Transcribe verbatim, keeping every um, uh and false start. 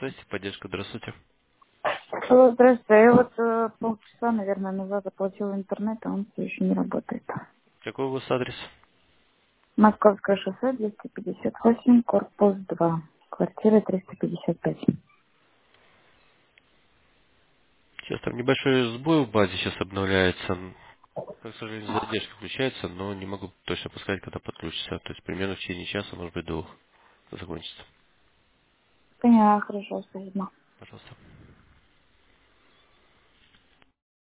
Связь, поддержка, здравствуйте. Алло, здравствуйте. Я вот э, полчаса, наверное, назад оплатила интернет, а он все еще не работает. Какой у вас адрес? Московское шоссе, двести пятьдесят восемь, корпус два, квартира триста пятьдесят пять. Сейчас там небольшой сбой в базе сейчас обновляется. К сожалению, задержка включается, но не могу точно подсказать, когда подключится. То есть примерно в течение часа, может быть, двух закончится. Поняла, хорошо, спасибо. Пожалуйста.